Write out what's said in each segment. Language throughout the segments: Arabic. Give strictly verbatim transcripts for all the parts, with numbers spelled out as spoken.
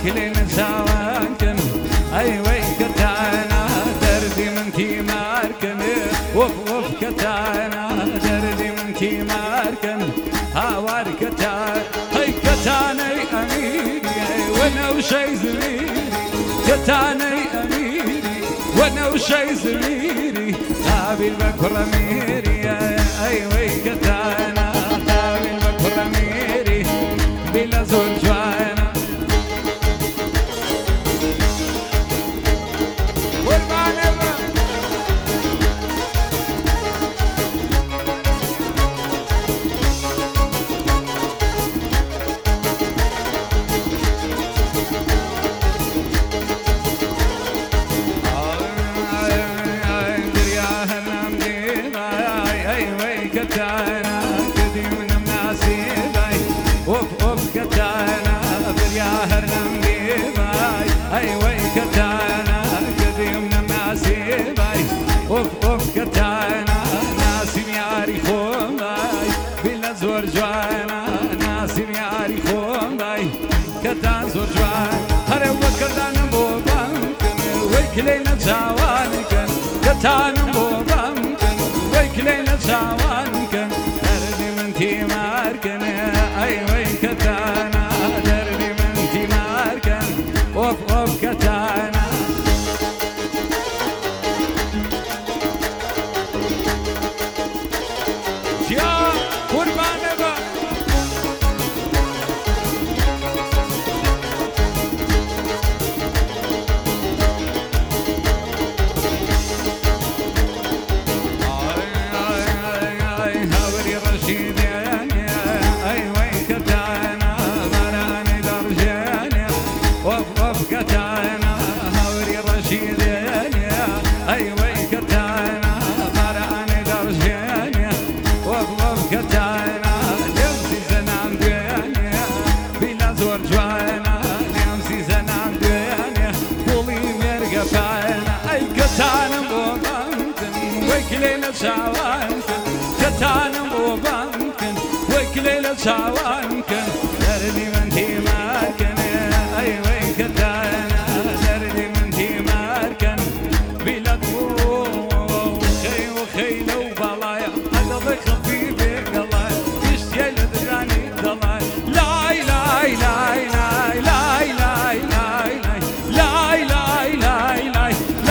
وكلنا سوانكن أي وي كتانا دردي من تي ماركن وف وف كتانا دردي من تي ماركن هاوار كتان هاي كتاني أميري وانا وشي زميري كتاني أميري وانا وشي زميري قابل بكرة ميري أي وي كتانا قابل بكرة ميري بلا زول جوانا ويكلينا زوانكن كتان بوبامكن ويكلينا زوانكن دردي من تي ماركن أي وي كتانا دردي من تي ماركن وف وف كتانا يا قربان با ويكلينا سوانكن كتان بوبامكن ويكلينا سوانكن دردي من تي ماركن أي وي كتانا دردي من تي ماركن بلاد وخي وخيلة وبلايا قلبي خفيفي قلايا يشتيل دراني دلاي لاي لاي لاي لاي لاي لاي لاي لاي لاي لاي لاي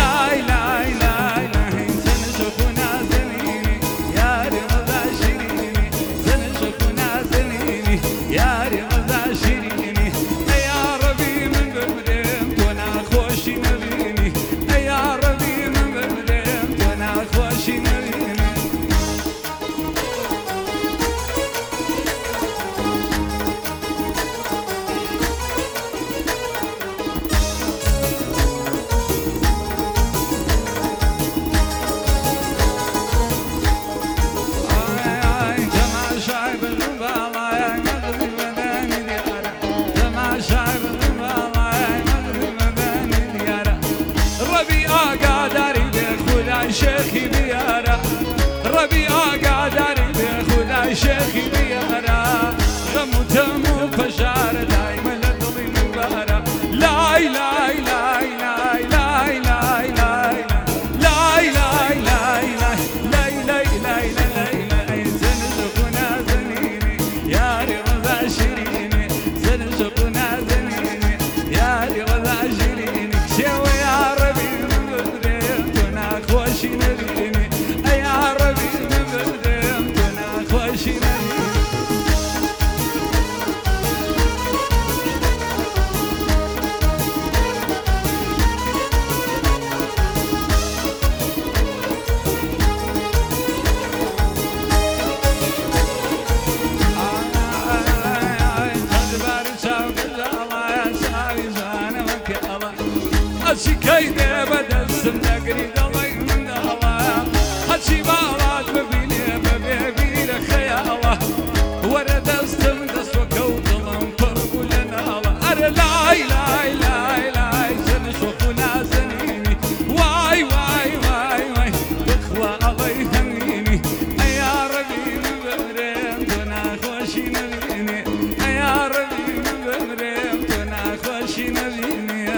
شيخي بيارا ربيع قادري بخدا شيخي بيارا غمتم فشار دايما لطلي مبارا لاي لاي لاي لاي لاي لاي لاي لاي لاي لاي لاي لاي لاي لاي لاي زن سقنا زنيني يا رضا شيريني زن سقنا زنيني يا رضا شيريني شوي يا ربي خوشي نبيني يا ربي من بدمتنا خوشي نبيني هاتشي كايدة بدل سمنقري ضلي من الله هاتشي بالات ببيني ببيبي لخيالة ورد استم دس وكوت ظلم فرق لنا الله أرى لاي لاي لاي لاي سنشوفنا زنيني واي واي واي واي بخوة الله يهنيني يا ربي من بمرين دنا خوشي نبيني يا ربي من بمرين دنا خوشي باشي نبيني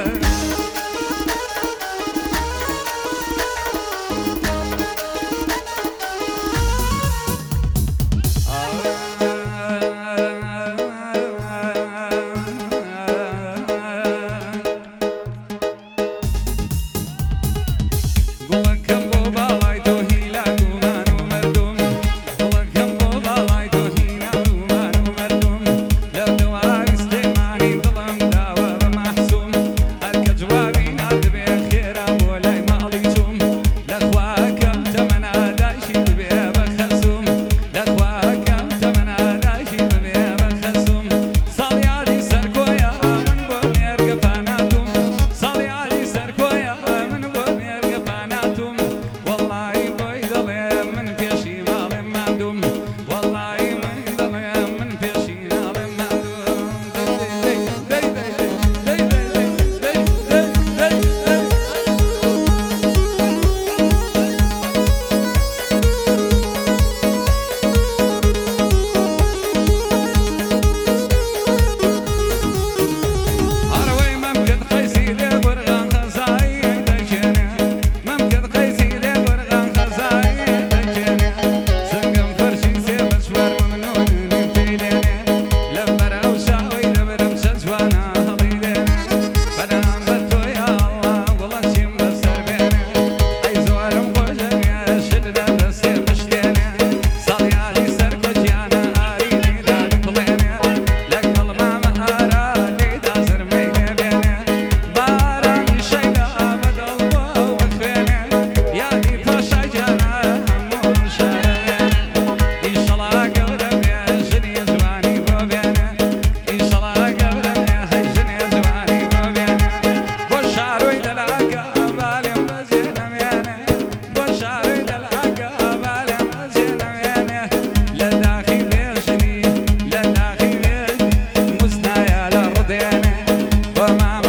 وما